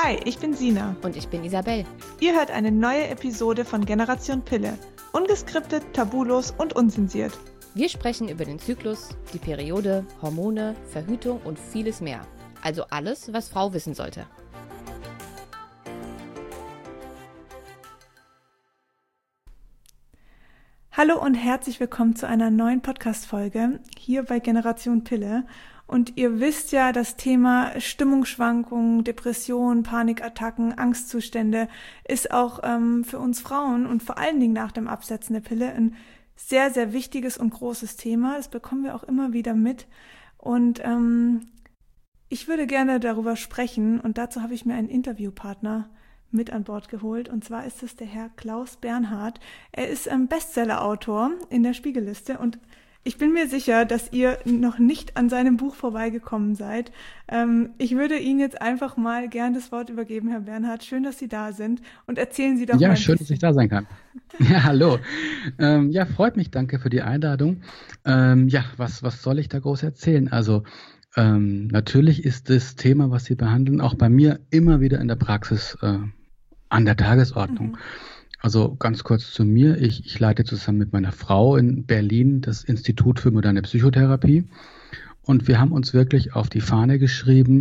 Hi, ich bin Sina. Und ich bin Isabel. Ihr hört eine neue Episode von Generation Pille. Ungeskriptet, tabulos und unzensiert. Wir sprechen über den Zyklus, die Periode, Hormone, Verhütung und vieles mehr. Also alles, was Frau wissen sollte. Hallo und herzlich willkommen zu einer neuen Podcast-Folge hier bei Generation Pille. Und ihr wisst ja, das Thema Stimmungsschwankungen, Depressionen, Panikattacken, Angstzustände ist auch für uns Frauen und vor allen Dingen nach dem Absetzen der Pille ein sehr, sehr wichtiges und großes Thema. Das bekommen wir auch immer wieder mit. Und ich würde gerne darüber sprechen und dazu habe ich mir einen Interviewpartner mit an Bord geholt. Und zwar ist es der Herr Klaus Bernhard. Er ist Bestseller-Autor in der Spiegelliste und ich bin mir sicher, dass ihr noch nicht an seinem Buch vorbeigekommen seid. Ich würde Ihnen jetzt einfach mal gern das Wort übergeben, Herr Bernhard. Schön, dass Sie da sind und erzählen Sie doch mal. Ja, schön, dass ich da sein kann. Ja, hallo. Ja, freut mich, danke für die Einladung. Was soll ich da groß erzählen? Also natürlich ist das Thema, was Sie behandeln, auch bei mir immer wieder in der Praxis an der Tagesordnung. Mhm. Also ganz kurz zu mir. Ich leite zusammen mit meiner Frau in Berlin das Institut für moderne Psychotherapie. Und wir haben uns wirklich auf die Fahne geschrieben,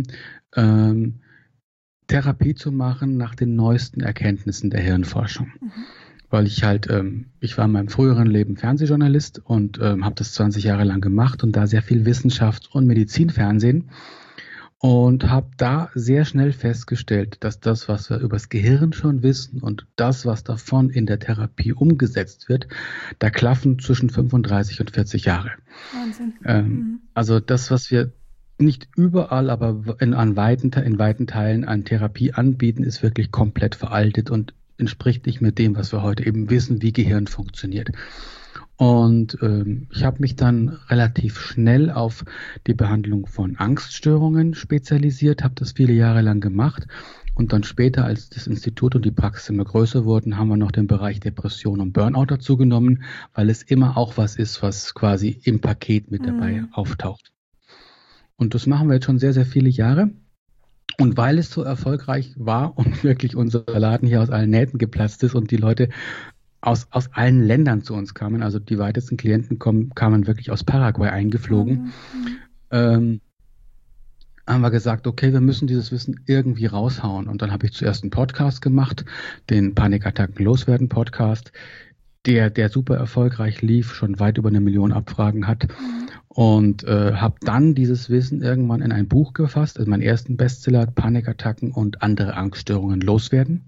Therapie zu machen nach den neuesten Erkenntnissen der Hirnforschung. Mhm. Weil ich war in meinem früheren Leben Fernsehjournalist und habe das 20 Jahre lang gemacht und da sehr viel Wissenschafts- und Medizinfernsehen. Und habe da sehr schnell festgestellt, dass das, was wir über das Gehirn schon wissen und das, was davon in der Therapie umgesetzt wird, da klaffen zwischen 35 und 40 Jahre. Wahnsinn. Also das, was wir nicht überall, aber in weiten Teilen an Therapie anbieten, ist wirklich komplett veraltet und entspricht nicht mit dem, was wir heute eben wissen, wie Gehirn funktioniert. Und ich habe mich dann relativ schnell auf die Behandlung von Angststörungen spezialisiert, habe das viele Jahre lang gemacht. Und dann später, als das Institut und die Praxis immer größer wurden, haben wir noch den Bereich Depression und Burnout dazu genommen, weil es immer auch was ist, was quasi im Paket mit dabei auftaucht. Und das machen wir jetzt schon sehr, sehr viele Jahre. Und weil es so erfolgreich war und wirklich unser Laden hier aus allen Nähten geplatzt ist und die Leute aus allen Ländern zu uns kamen, also die weitesten Klienten kamen wirklich aus Paraguay eingeflogen, haben wir gesagt, okay, wir müssen dieses Wissen irgendwie raushauen. Und dann habe ich zuerst einen Podcast gemacht, den Panikattacken loswerden Podcast, der super erfolgreich lief, schon weit über 1 Million Abfragen hat. Und habe dann dieses Wissen irgendwann in ein Buch gefasst, also meinen ersten Bestseller, Panikattacken und andere Angststörungen loswerden.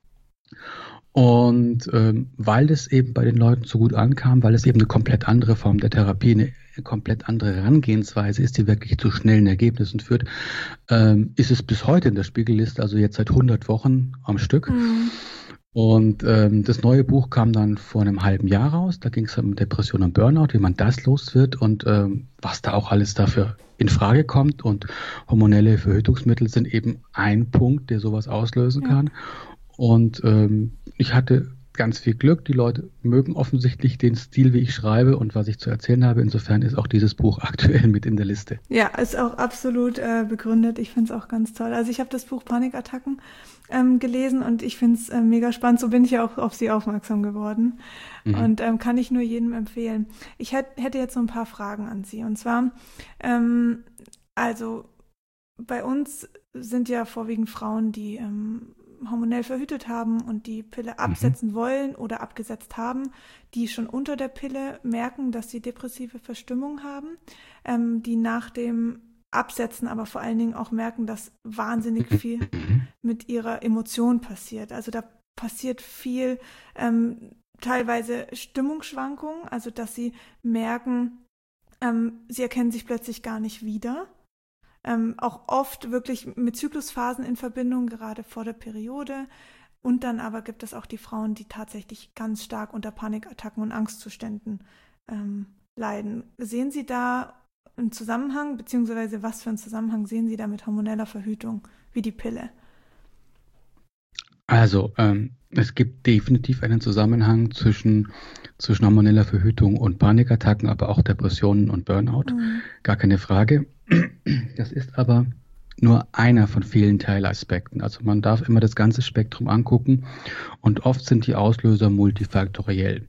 Und weil es eben bei den Leuten so gut ankam, weil es eben eine komplett andere Form der Therapie, eine komplett andere Herangehensweise ist, die wirklich zu schnellen Ergebnissen führt, ist es bis heute in der Spiegelliste, also jetzt seit 100 Wochen am Stück. Mhm. Und das neue Buch kam dann vor einem halben Jahr raus. Da ging es um Depression und Burnout, wie man das los wird und was da auch alles dafür in Frage kommt. Und hormonelle Verhütungsmittel sind eben ein Punkt, der sowas auslösen kann. Und ich hatte ganz viel Glück. Die Leute mögen offensichtlich den Stil, wie ich schreibe und was ich zu erzählen habe. Insofern ist auch dieses Buch aktuell mit in der Liste. Ja, ist auch absolut begründet. Ich finde es auch ganz toll. Also ich habe das Buch Panikattacken gelesen und ich finde es mega spannend. So bin ich ja auch auf Sie aufmerksam geworden und kann ich nur jedem empfehlen. Ich hätte jetzt so ein paar Fragen an Sie. Und zwar, also bei uns sind ja vorwiegend Frauen, die hormonell verhütet haben und die Pille absetzen wollen oder abgesetzt haben, die schon unter der Pille merken, dass sie depressive Verstimmung haben, die nach dem Absetzen aber vor allen Dingen auch merken, dass wahnsinnig viel mit ihrer Emotion passiert. Also da passiert viel, teilweise Stimmungsschwankungen, also dass sie merken, sie erkennen sich plötzlich gar nicht wieder. Auch oft wirklich mit Zyklusphasen in Verbindung, gerade vor der Periode. Und dann aber gibt es auch die Frauen, die tatsächlich ganz stark unter Panikattacken und Angstzuständen leiden. Sehen Sie da einen Zusammenhang, beziehungsweise was für einen Zusammenhang sehen Sie da mit hormoneller Verhütung wie die Pille? Also, es gibt definitiv einen Zusammenhang zwischen hormoneller Verhütung und Panikattacken, aber auch Depressionen und Burnout. Gar keine Frage. Das ist aber nur einer von vielen Teilaspekten. Also man darf immer das ganze Spektrum angucken und oft sind die Auslöser multifaktoriell.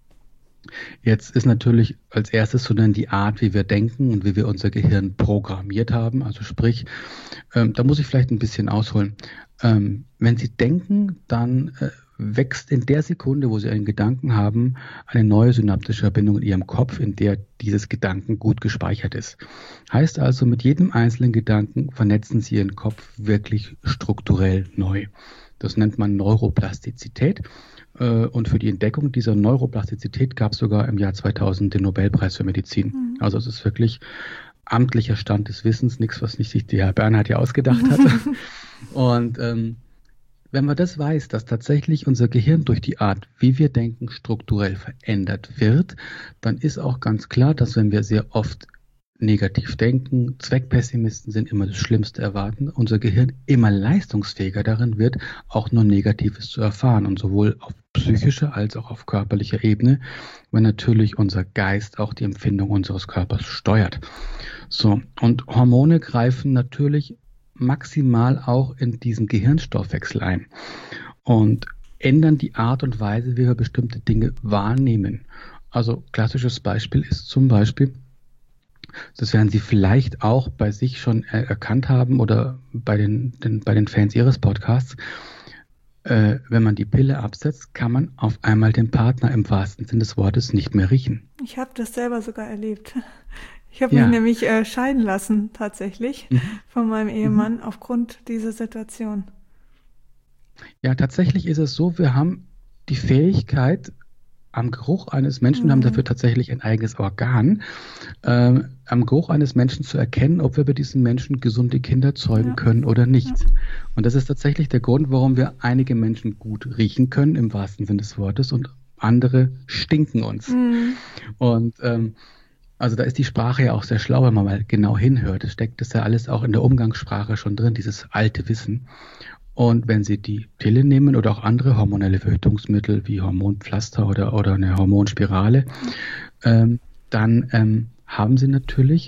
Jetzt ist natürlich als erstes so dann die Art, wie wir denken und wie wir unser Gehirn programmiert haben. Also sprich, da muss ich vielleicht ein bisschen ausholen. Wenn Sie denken, dann wächst in der Sekunde, wo Sie einen Gedanken haben, eine neue synaptische Verbindung in Ihrem Kopf, in der dieses Gedanken gut gespeichert ist. Heißt also, mit jedem einzelnen Gedanken vernetzen Sie Ihren Kopf wirklich strukturell neu. Das nennt man Neuroplastizität. Und für die Entdeckung dieser Neuroplastizität gab es sogar im Jahr 2000 den Nobelpreis für Medizin. Also es ist wirklich amtlicher Stand des Wissens, nichts, was nicht sich der Herr Bernhard ja ausgedacht hat. Und wenn man das weiß, dass tatsächlich unser Gehirn durch die Art, wie wir denken, strukturell verändert wird, dann ist auch ganz klar, dass wenn wir sehr oft negativ denken, Zweckpessimisten sind, immer das Schlimmste erwarten, unser Gehirn immer leistungsfähiger darin wird, auch nur Negatives zu erfahren und sowohl auf psychischer als auch auf körperlicher Ebene, weil natürlich unser Geist auch die Empfindung unseres Körpers steuert. So, und Hormone greifen natürlich maximal auch in diesen Gehirnstoffwechsel ein und ändern die Art und Weise, wie wir bestimmte Dinge wahrnehmen. Also klassisches Beispiel ist zum Beispiel, das werden Sie vielleicht auch bei sich schon erkannt haben oder bei den Fans Ihres Podcasts. Wenn man die Pille absetzt, kann man auf einmal den Partner im wahrsten Sinne des Wortes nicht mehr riechen. Ich habe das selber sogar erlebt. Ich habe mich nämlich scheiden lassen, tatsächlich, von meinem Ehemann aufgrund dieser Situation. Ja, tatsächlich ist es so, wir haben die Fähigkeit, am Geruch eines Menschen, wir haben dafür tatsächlich ein eigenes Organ, am Geruch eines Menschen zu erkennen, ob wir bei diesem Menschen gesunde Kinder zeugen können oder nicht. Ja. Und das ist tatsächlich der Grund, warum wir einige Menschen gut riechen können, im wahrsten Sinne des Wortes, und andere stinken uns. Und also da ist die Sprache ja auch sehr schlau, wenn man mal genau hinhört. Es steckt das ja alles auch in der Umgangssprache schon drin, dieses alte Wissen. Und wenn Sie die Pille nehmen oder auch andere hormonelle Verhütungsmittel wie Hormonpflaster oder eine Hormonspirale, dann haben Sie natürlich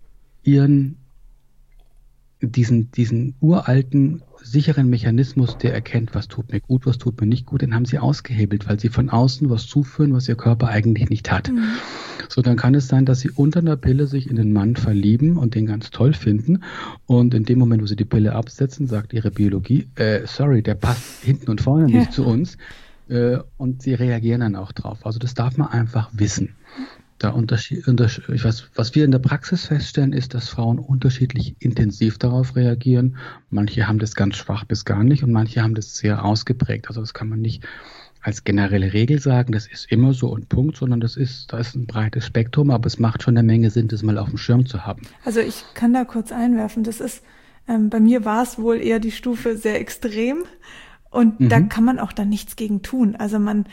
diesen uralten, sicheren Mechanismus, der erkennt, was tut mir gut, was tut mir nicht gut, den haben Sie ausgehebelt, weil Sie von außen was zuführen, was Ihr Körper eigentlich nicht hat. So, dann kann es sein, dass Sie unter einer Pille sich in den Mann verlieben und den ganz toll finden. Und in dem Moment, wo Sie die Pille absetzen, sagt Ihre Biologie, sorry, der passt hinten und vorne nicht zu uns. Und Sie reagieren dann auch drauf. Also das darf man einfach wissen. Was wir in der Praxis feststellen, ist, dass Frauen unterschiedlich intensiv darauf reagieren. Manche haben das ganz schwach bis gar nicht und manche haben das sehr ausgeprägt. Also das kann man nicht als generelle Regel sagen, das ist immer so und Punkt, sondern da ist ein breites Spektrum, aber es macht schon eine Menge Sinn, das mal auf dem Schirm zu haben. Also ich kann da kurz einwerfen, das ist, bei mir war es wohl eher die Stufe sehr extrem und da kann man auch dann nichts gegen tun. Also man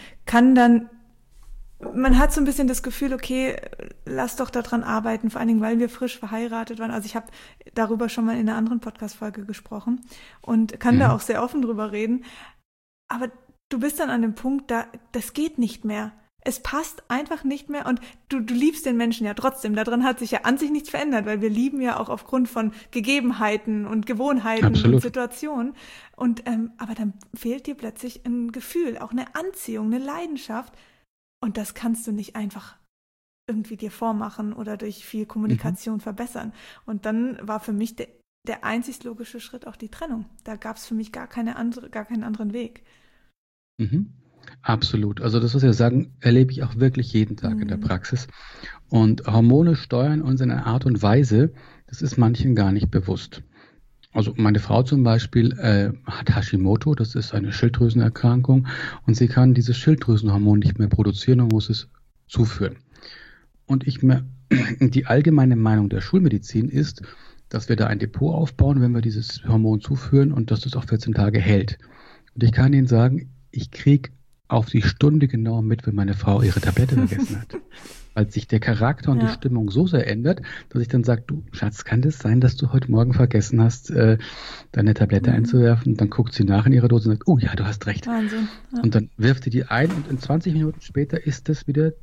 hat so ein bisschen das Gefühl, okay, lass doch daran arbeiten, vor allen Dingen, weil wir frisch verheiratet waren. Also ich habe darüber schon mal in einer anderen Podcast-Folge gesprochen und kann da auch sehr offen drüber reden. Aber du bist dann an dem Punkt, das geht nicht mehr. Es passt einfach nicht mehr und du liebst den Menschen ja trotzdem. Daran hat sich ja an sich nichts verändert, weil wir lieben ja auch aufgrund von Gegebenheiten und Gewohnheiten und Situationen. Und aber dann fehlt dir plötzlich ein Gefühl, auch eine Anziehung, eine Leidenschaft. Und das kannst du nicht einfach irgendwie dir vormachen oder durch viel Kommunikation verbessern. Und dann war für mich der einzig logische Schritt auch die Trennung. Da gab es für mich gar keinen anderen Weg. Absolut. Also das, was wir sagen, erlebe ich auch wirklich jeden Tag in der Praxis. Und Hormone steuern uns in einer Art und Weise, das ist manchen gar nicht bewusst. Also meine Frau zum Beispiel hat Hashimoto, das ist eine Schilddrüsenerkrankung und sie kann dieses Schilddrüsenhormon nicht mehr produzieren und muss es zuführen. Und die allgemeine Meinung der Schulmedizin ist, dass wir da ein Depot aufbauen, wenn wir dieses Hormon zuführen und dass das auch 14 Tage hält. Und ich kann Ihnen sagen, ich kriege auf die Stunde genau mit, wenn meine Frau ihre Tablette vergessen hat. Weil sich der Charakter und die Stimmung so sehr ändert, dass ich dann sage, du Schatz, kann das sein, dass du heute Morgen vergessen hast, deine Tablette einzuwerfen? Und dann guckt sie nach in ihrer Dose und sagt, oh ja, du hast recht. Wahnsinn. Ja. Und dann wirft sie die ein und in 20 Minuten später ist das wieder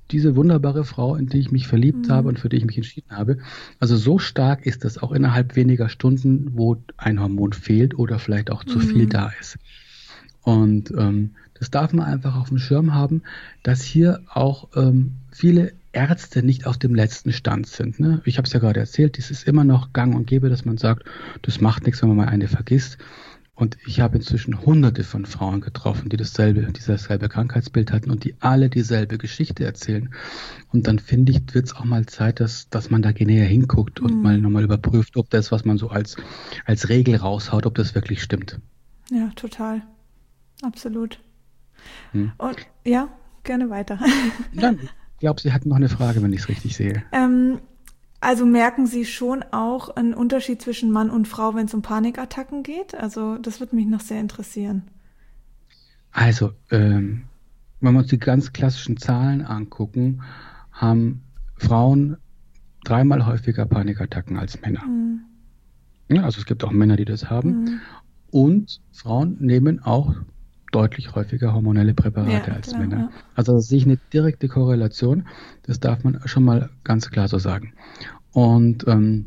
diese wunderbare Frau, in die ich mich verliebt habe und für die ich mich entschieden habe. Also so stark ist das auch innerhalb weniger Stunden, wo ein Hormon fehlt oder vielleicht auch zu viel da ist. Und das darf man einfach auf dem Schirm haben, dass hier auch viele Ärzte nicht auf dem letzten Stand sind. Ne? Ich habe es ja gerade erzählt, es ist immer noch gang und gäbe, dass man sagt, das macht nichts, wenn man mal eine vergisst. Und ich habe inzwischen hunderte von Frauen getroffen, die dasselbe Krankheitsbild hatten und die alle dieselbe Geschichte erzählen. Und dann finde ich, wird es auch mal Zeit, dass man da näher hinguckt und mal nochmal überprüft, ob das, was man so als Regel raushaut, ob das wirklich stimmt. Ja, total. Absolut. Und ja, gerne weiter. Dann, ich glaube, Sie hatten noch eine Frage, wenn ich es richtig sehe. Also merken Sie schon auch einen Unterschied zwischen Mann und Frau, wenn es um Panikattacken geht? Also das würde mich noch sehr interessieren. Also, wenn wir uns die ganz klassischen Zahlen angucken, haben Frauen 3-mal häufiger Panikattacken als Männer. Ja, also es gibt auch Männer, die das haben. Und Frauen nehmen auch deutlich häufiger hormonelle Präparate als Männer. Ja. Also da sehe ich eine direkte Korrelation. Das darf man schon mal ganz klar so sagen. Und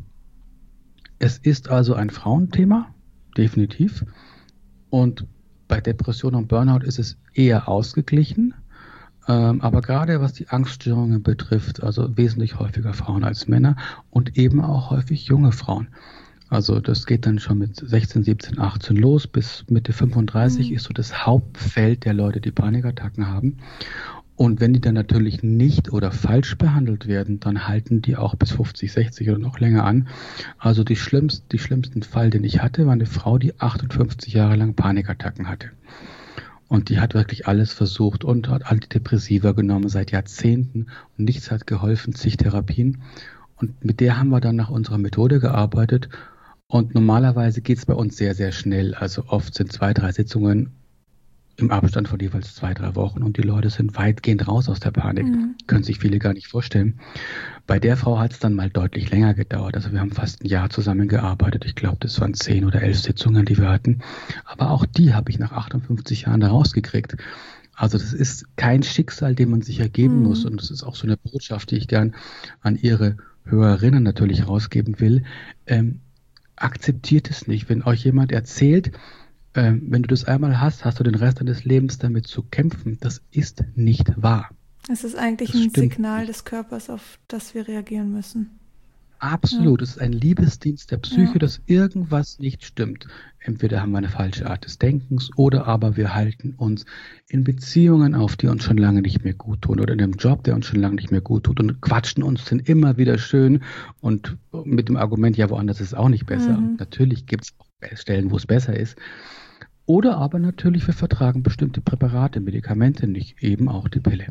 es ist also ein Frauenthema, definitiv. Und bei Depression und Burnout ist es eher ausgeglichen. Aber gerade was die Angststörungen betrifft, also wesentlich häufiger Frauen als Männer und eben auch häufig junge Frauen. Also das geht dann schon mit 16, 17, 18 los, bis Mitte 35 ist so das Hauptfeld der Leute, die Panikattacken haben. Und wenn die dann natürlich nicht oder falsch behandelt werden, dann halten die auch bis 50, 60 oder noch länger an. Also die schlimmsten Fall, den ich hatte, war eine Frau, die 58 Jahre lang Panikattacken hatte. Und die hat wirklich alles versucht und hat Antidepressiva genommen seit Jahrzehnten und nichts hat geholfen, zig Therapien. Und mit der haben wir dann nach unserer Methode gearbeitet. Und normalerweise geht es bei uns sehr, sehr schnell. Also oft sind 2, 3 Sitzungen im Abstand von jeweils 2, 3 Wochen und die Leute sind weitgehend raus aus der Panik. Können sich viele gar nicht vorstellen. Bei der Frau hat es dann mal deutlich länger gedauert. Also wir haben fast ein Jahr zusammengearbeitet. Ich glaube, das waren 10 oder 11 Sitzungen, die wir hatten. Aber auch die habe ich nach 58 Jahren da rausgekriegt. Also das ist kein Schicksal, dem man sich ergeben muss. Und das ist auch so eine Botschaft, die ich gern an Ihre Hörerinnen natürlich rausgeben will. Akzeptiert es nicht. Wenn euch jemand erzählt, wenn du das einmal hast, hast du den Rest deines Lebens damit zu kämpfen. Das ist nicht wahr. Es ist eigentlich ein Signal des Körpers, auf das wir reagieren müssen. Absolut. Es ist ein Liebesdienst der Psyche, dass irgendwas nicht stimmt. Entweder haben wir eine falsche Art des Denkens oder aber wir halten uns in Beziehungen auf, die uns schon lange nicht mehr gut tun oder in einem Job, der uns schon lange nicht mehr gut tut und quatschen uns dann immer wieder schön und mit dem Argument, ja, woanders ist es auch nicht besser. Natürlich gibt es auch Stellen, wo es besser ist. Oder aber natürlich, wir vertragen bestimmte Präparate, Medikamente nicht, eben auch die Pille.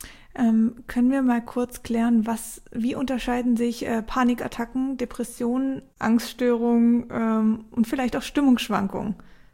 Können wir mal kurz klären, wie unterscheiden sich Panikattacken, Depressionen, Angststörungen und vielleicht auch Stimmungsschwankungen?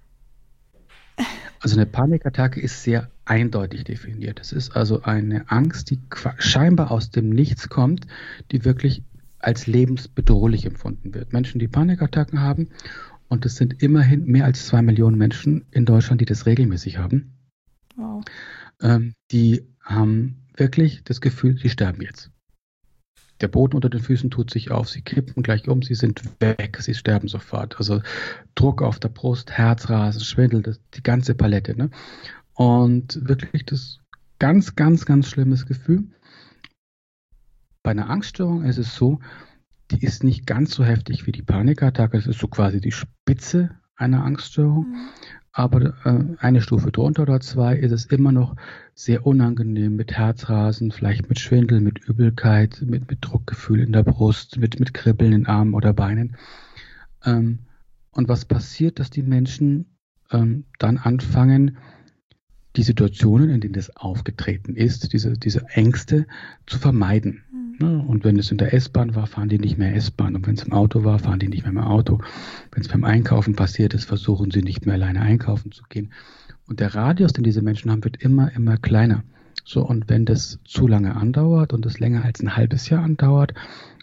Also eine Panikattacke ist sehr eindeutig definiert. Es ist also eine Angst, die scheinbar aus dem Nichts kommt, die wirklich als lebensbedrohlich empfunden wird. Menschen, die Panikattacken haben, und es sind immerhin mehr als 2 Millionen Menschen in Deutschland, die das regelmäßig haben, wow. Die haben wirklich das Gefühl, sie sterben jetzt. Der Boden unter den Füßen tut sich auf, sie kippen gleich um, sie sind weg, sie sterben sofort. Also Druck auf der Brust, Herzrasen, Schwindel, die ganze Palette. Ne? Und wirklich das ganz, ganz, ganz schlimmes Gefühl. Bei einer Angststörung ist es so, die ist nicht ganz so heftig wie die Panikattacke, es ist so quasi die Spitze einer Angststörung. Aber eine Stufe drunter oder 2 ist es immer noch sehr unangenehm mit Herzrasen, vielleicht mit Schwindel, mit Übelkeit, mit Druckgefühl in der Brust, mit Kribbeln in Armen oder Beinen. Und was passiert, dass die Menschen dann anfangen, die Situationen, in denen das aufgetreten ist, diese Ängste zu vermeiden. Und wenn es in der S-Bahn war, fahren die nicht mehr S-Bahn. Und wenn es im Auto war, fahren die nicht mehr Auto. Wenn es beim Einkaufen passiert ist, versuchen sie nicht mehr alleine einkaufen zu gehen. Und der Radius, den diese Menschen haben, wird immer, immer kleiner. So, und wenn das zu lange andauert und es länger als ein halbes Jahr andauert,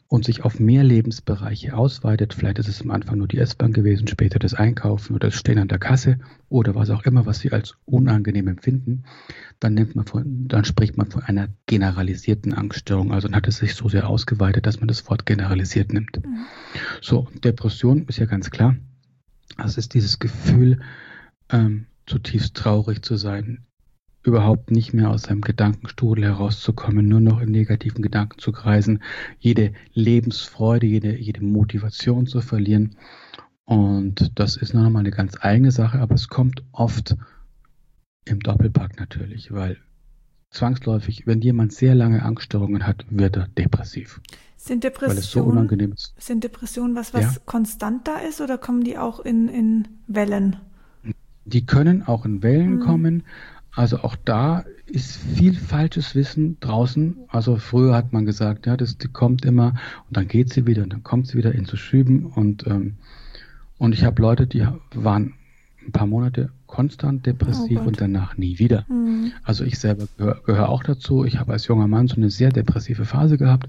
und sich auf mehr Lebensbereiche ausweitet, vielleicht ist es am Anfang nur die S-Bahn gewesen, später das Einkaufen oder das Stehen an der Kasse oder was auch immer, was Sie als unangenehm empfinden, dann spricht man von einer generalisierten Angststörung. Also dann hat es sich so sehr ausgeweitet, dass man das Wort generalisiert nimmt. Mhm. So, Depression ist ja ganz klar. Das ist dieses Gefühl, zutiefst traurig zu sein, überhaupt nicht mehr aus seinem Gedankenstrudel herauszukommen, nur noch in negativen Gedanken zu kreisen, jede Lebensfreude, jede Motivation zu verlieren. Und das ist noch mal eine ganz eigene Sache, aber es kommt oft im Doppelpack natürlich, weil zwangsläufig, wenn jemand sehr lange Angststörungen hat, wird er depressiv. Sind Depressionen, weil es so unangenehm ist. Sind Depressionen was konstant da ist oder kommen die auch in Wellen? Die können auch in Wellen kommen. Also auch da ist viel falsches Wissen draußen. Also früher hat man gesagt, ja, die kommt immer und dann geht sie wieder und dann kommt sie wieder in so Schüben. Und ich habe Leute, die waren ein paar Monate konstant depressiv und danach nie wieder. Mhm. Also ich selber gehöre auch dazu. Ich habe als junger Mann so eine sehr depressive Phase gehabt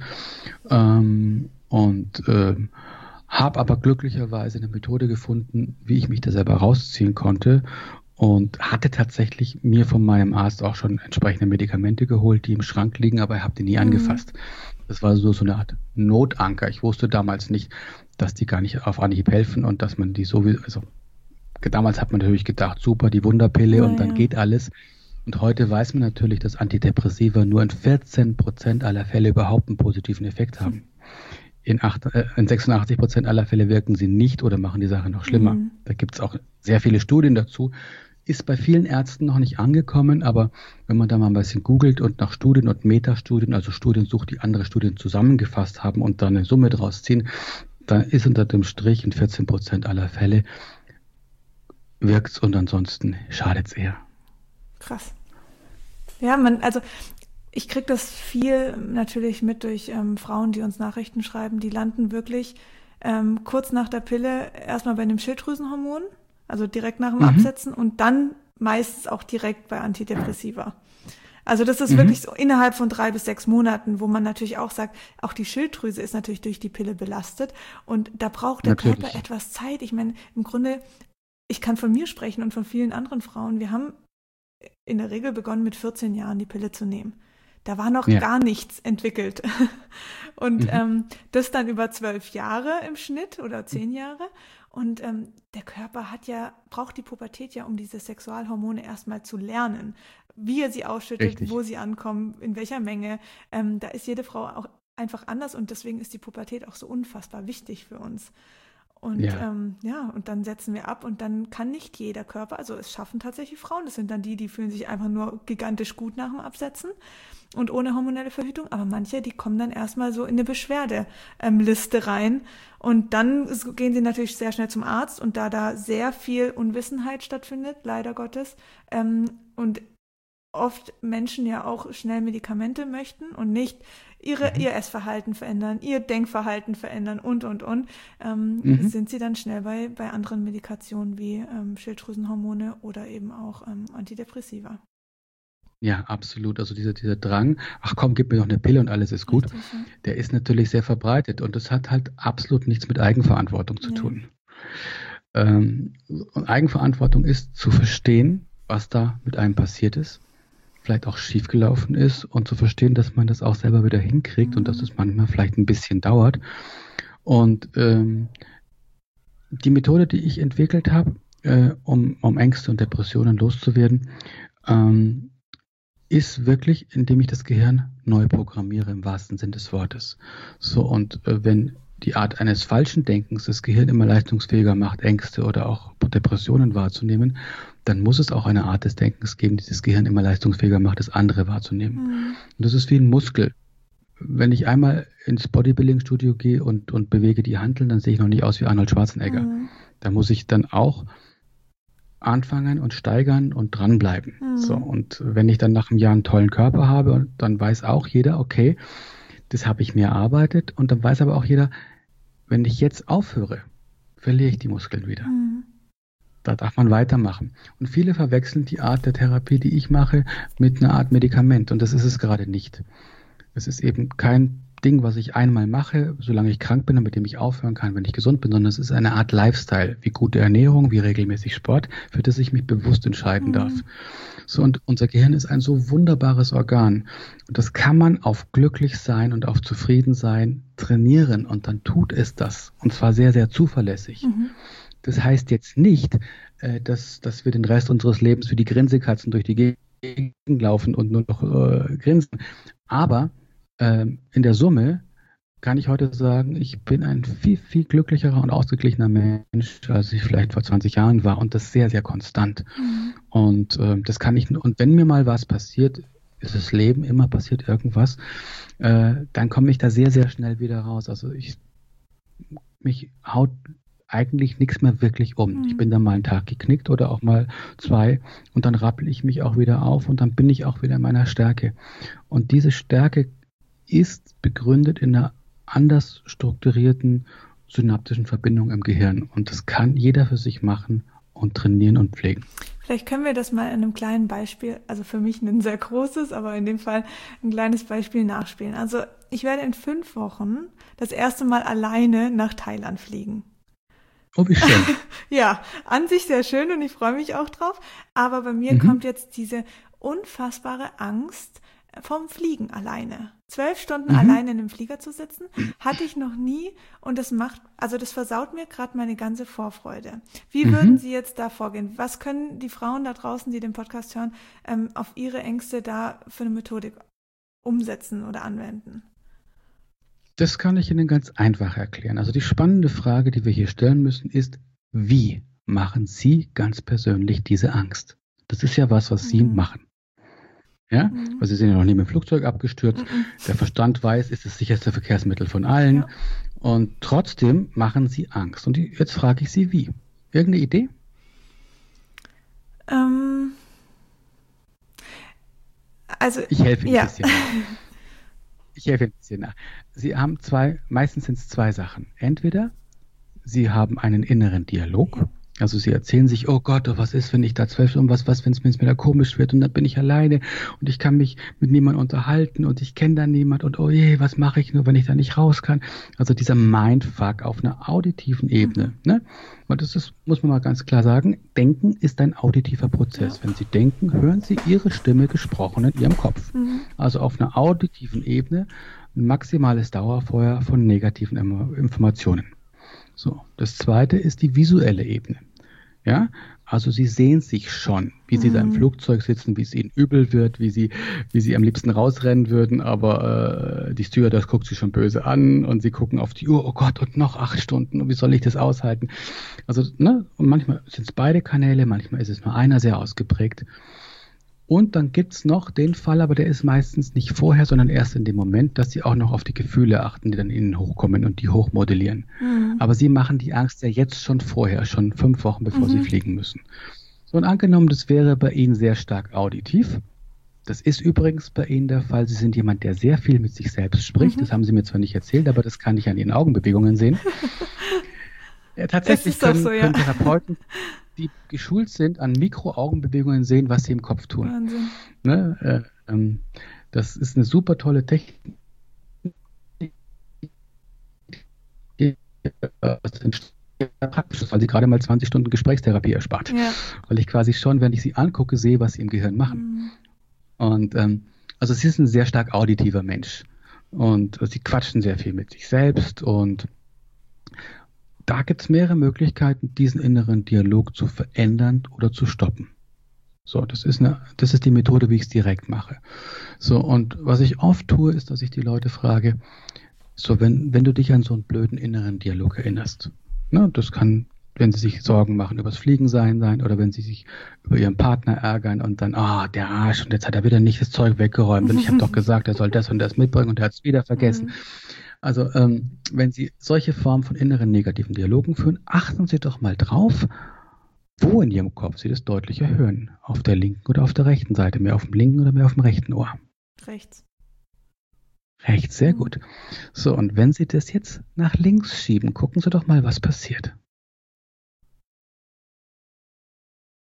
habe aber glücklicherweise eine Methode gefunden, wie ich mich da selber rausziehen konnte. Und hatte tatsächlich mir von meinem Arzt auch schon entsprechende Medikamente geholt, die im Schrank liegen, aber ich habe die nie angefasst. Das war so eine Art Notanker. Ich wusste damals nicht, dass die gar nicht auf Anhieb helfen und dass man die damals hat man natürlich gedacht, super, die Wunderpille und dann geht alles. Und heute weiß man natürlich, dass Antidepressiva nur in 14% aller Fälle überhaupt einen positiven Effekt haben. In 86% aller Fälle wirken sie nicht oder machen die Sache noch schlimmer. Da gibt es auch sehr viele Studien dazu. Ist bei vielen Ärzten noch nicht angekommen, aber wenn man da mal ein bisschen googelt und nach Studien und Metastudien, also Studien sucht, die andere Studien zusammengefasst haben und dann eine Summe draus ziehen, dann ist unter dem Strich in 14% aller Fälle wirkt's und ansonsten schadet's eher. Krass. Ja, ich kriege das viel natürlich mit durch Frauen, die uns Nachrichten schreiben, die landen wirklich kurz nach der Pille erstmal bei einem Schilddrüsenhormon, also direkt nach dem Absetzen und dann meistens auch direkt bei Antidepressiva. Also das ist wirklich so innerhalb von 3 bis 6 Monaten, wo man natürlich auch sagt, auch die Schilddrüse ist natürlich durch die Pille belastet und da braucht der Körper etwas Zeit. Ich meine, im Grunde, ich kann von mir sprechen und von vielen anderen Frauen, wir haben in der Regel begonnen mit 14 Jahren die Pille zu nehmen. Da war noch gar nichts entwickelt. Und das dann über 12 Jahre im Schnitt oder 10 Jahre. Und der Körper braucht die Pubertät ja, um diese Sexualhormone erstmal zu lernen. Wie er sie ausschüttet, wo sie ankommen, in welcher Menge. Da ist jede Frau auch einfach anders und deswegen ist die Pubertät auch so unfassbar wichtig für uns. Und und dann setzen wir ab und dann kann nicht jeder Körper, also es schaffen tatsächlich Frauen, das sind dann die fühlen sich einfach nur gigantisch gut nach dem Absetzen und ohne hormonelle Verhütung, aber manche, die kommen dann erstmal so in eine Beschwerdeliste rein und dann gehen sie natürlich sehr schnell zum Arzt und da sehr viel Unwissenheit stattfindet, leider Gottes, und oft Menschen ja auch schnell Medikamente möchten und nicht ihr Essverhalten verändern, ihr Denkverhalten verändern und. Sind sie dann schnell bei anderen Medikationen wie Schilddrüsenhormone oder eben auch Antidepressiva. Ja, absolut. Also dieser Drang, ach komm, gib mir noch eine Pille und alles ist gut, richtig, der ist natürlich sehr verbreitet und das hat halt absolut nichts mit Eigenverantwortung zu tun. Und Eigenverantwortung ist zu verstehen, was da mit einem passiert ist, vielleicht auch schiefgelaufen ist und zu verstehen, dass man das auch selber wieder hinkriegt und dass es manchmal vielleicht ein bisschen dauert. Und die Methode, die ich entwickelt habe, um Ängste und Depressionen loszuwerden, ist wirklich, indem ich das Gehirn neu programmiere im wahrsten Sinn des Wortes. So, und wenn die Art eines falschen Denkens das Gehirn immer leistungsfähiger macht, Ängste oder auch Depressionen wahrzunehmen, dann muss es auch eine Art des Denkens geben, die das Gehirn immer leistungsfähiger macht, das andere wahrzunehmen. Und das ist wie ein Muskel. Wenn ich einmal ins Bodybuilding-Studio gehe und bewege die Hanteln, dann sehe ich noch nicht aus wie Arnold Schwarzenegger. Da muss ich dann auch anfangen und steigern und dranbleiben. So, und wenn ich dann nach einem Jahr einen tollen Körper habe, dann weiß auch jeder, okay, das habe ich mir erarbeitet und dann weiß aber auch jeder, wenn ich jetzt aufhöre, verliere ich die Muskeln wieder. Da darf man weitermachen. Und viele verwechseln die Art der Therapie, die ich mache, mit einer Art Medikament und das ist es gerade nicht. Es ist eben kein Ding, was ich einmal mache, solange ich krank bin und mit dem ich aufhören kann, wenn ich gesund bin, sondern es ist eine Art Lifestyle, wie gute Ernährung, wie regelmäßig Sport, für das ich mich bewusst entscheiden darf. So, und unser Gehirn ist ein so wunderbares Organ. Und das kann man auf glücklich sein und auf zufrieden sein trainieren. Und dann tut es das. Und zwar sehr, sehr zuverlässig. Das heißt jetzt nicht, dass wir den Rest unseres Lebens wie die Grinsekatzen durch die Gegend laufen und nur noch grinsen. Aber in der Summe kann ich heute sagen, ich bin ein viel, viel glücklicherer und ausgeglichener Mensch, als ich vielleicht vor 20 Jahren war, und das sehr, sehr konstant. Und das kann ich, und wenn mir mal was passiert, ist das Leben, immer passiert irgendwas, dann komme ich da sehr, sehr schnell wieder raus. Also mich haut eigentlich nichts mehr wirklich um. Ich bin dann mal einen Tag geknickt oder auch mal 2 und dann rappel ich mich auch wieder auf und dann bin ich auch wieder in meiner Stärke. Und diese Stärke ist begründet in einer anders strukturierten synaptischen Verbindung im Gehirn. Und das kann jeder für sich machen und trainieren und pflegen. Vielleicht können wir das mal in einem kleinen Beispiel, also für mich ein sehr großes, aber in dem Fall ein kleines Beispiel nachspielen. Also ich werde in 5 Wochen das erste Mal alleine nach Thailand fliegen. Oh, wie schön. Ja, an sich sehr schön und ich freue mich auch drauf. Aber bei mir kommt jetzt diese unfassbare Angst vom Fliegen alleine. 12 Stunden alleine in einem Flieger zu sitzen, hatte ich noch nie und das versaut mir gerade meine ganze Vorfreude. Wie würden Sie jetzt da vorgehen? Was können die Frauen da draußen, die den Podcast hören, auf ihre Ängste da für eine Methodik umsetzen oder anwenden? Das kann ich Ihnen ganz einfach erklären. Also die spannende Frage, die wir hier stellen müssen, ist, wie machen Sie ganz persönlich diese Angst? Das ist ja was Sie machen. Ja, weil Sie sind ja noch nie mit dem Flugzeug abgestürzt. Der Verstand weiß, ist das sicherste Verkehrsmittel von allen. Ja. Und trotzdem machen Sie Angst. Und jetzt frage ich Sie, wie? Irgendeine Idee? Also ich helfe Ihnen ein bisschen. Ich helfe ein bisschen nach. Sie haben meistens sind es 2 Sachen. Entweder Sie haben einen inneren Dialog, also Sie erzählen sich, oh Gott, was ist, wenn ich da 12 Stunden, was, wenn es mir da komisch wird und dann bin ich alleine und ich kann mich mit niemandem unterhalten und ich kenne da niemand und oh je, was mache ich nur, wenn ich da nicht raus kann? Also dieser Mindfuck auf einer auditiven Ebene. Ne? Und das muss man mal ganz klar sagen, Denken ist ein auditiver Prozess. Ja. Wenn Sie denken, hören Sie Ihre Stimme gesprochen in Ihrem Kopf. Also auf einer auditiven Ebene ein maximales Dauerfeuer von negativen Informationen. So, das zweite ist die visuelle Ebene. Ja, also Sie sehen sich schon, wie Sie da im Flugzeug sitzen, wie es Ihnen übel wird, wie Sie am liebsten rausrennen würden, aber die Stewardess guckt Sie schon böse an und Sie gucken auf die Uhr, oh Gott, und noch 8 Stunden, und wie soll ich das aushalten? Also, ne, und manchmal sind es beide Kanäle, manchmal ist es nur einer sehr ausgeprägt. Und dann gibt es noch den Fall, aber der ist meistens nicht vorher, sondern erst in dem Moment, dass Sie auch noch auf die Gefühle achten, die dann innen hochkommen und die hochmodellieren. Aber Sie machen die Angst ja jetzt schon vorher, schon 5 Wochen, bevor Sie fliegen müssen. So, und angenommen, das wäre bei Ihnen sehr stark auditiv. Das ist übrigens bei Ihnen der Fall. Sie sind jemand, der sehr viel mit sich selbst spricht. Das haben Sie mir zwar nicht erzählt, aber das kann ich an Ihren Augenbewegungen sehen. Ja, tatsächlich können Therapeuten, die geschult sind, an Mikro-Augenbewegungen sehen, was sie im Kopf tun. Wahnsinn. Ne? Das ist eine super tolle Technik. Praktisch, weil sie gerade mal 20 Stunden Gesprächstherapie erspart. Ja. Weil ich quasi schon, wenn ich sie angucke, sehe, was sie im Gehirn machen. Und also sie ist ein sehr stark auditiver Mensch. Und sie quatschen sehr viel mit sich selbst und da gibt es mehrere Möglichkeiten, diesen inneren Dialog zu verändern oder zu stoppen. So, das ist die Methode, wie ich es direkt mache. So, und was ich oft tue, ist, dass ich die Leute frage, so, wenn du dich an so einen blöden inneren Dialog erinnerst, ne, das kann, wenn sie sich Sorgen machen über das Fliegen sein, oder wenn sie sich über ihren Partner ärgern und dann, der Arsch, und jetzt hat er wieder nicht das Zeug weggeräumt und ich habe doch gesagt, er soll das und das mitbringen und er hat es wieder vergessen. Also wenn Sie solche Formen von inneren negativen Dialogen führen, achten Sie doch mal drauf, wo in Ihrem Kopf Sie das deutlicher hören. Auf der linken oder auf der rechten Seite, mehr auf dem linken oder mehr auf dem rechten Ohr. Rechts. Rechts, sehr gut. So, und wenn Sie das jetzt nach links schieben, gucken Sie doch mal, was passiert.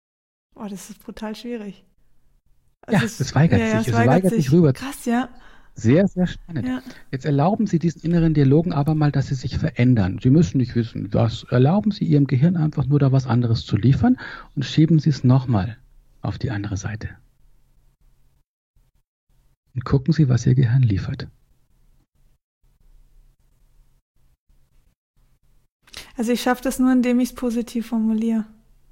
Oh, das ist brutal schwierig. Also das weigert sich. Es weigert sich rüber. Krass, ja. Sehr, sehr spannend. Ja. Jetzt erlauben Sie diesen inneren Dialogen aber mal, dass sie sich verändern. Sie müssen nicht wissen, was. Erlauben Sie Ihrem Gehirn einfach nur da was anderes zu liefern und schieben Sie es nochmal auf die andere Seite. Und gucken Sie, was Ihr Gehirn liefert. Also ich schaffe das nur, indem ich es positiv formuliere.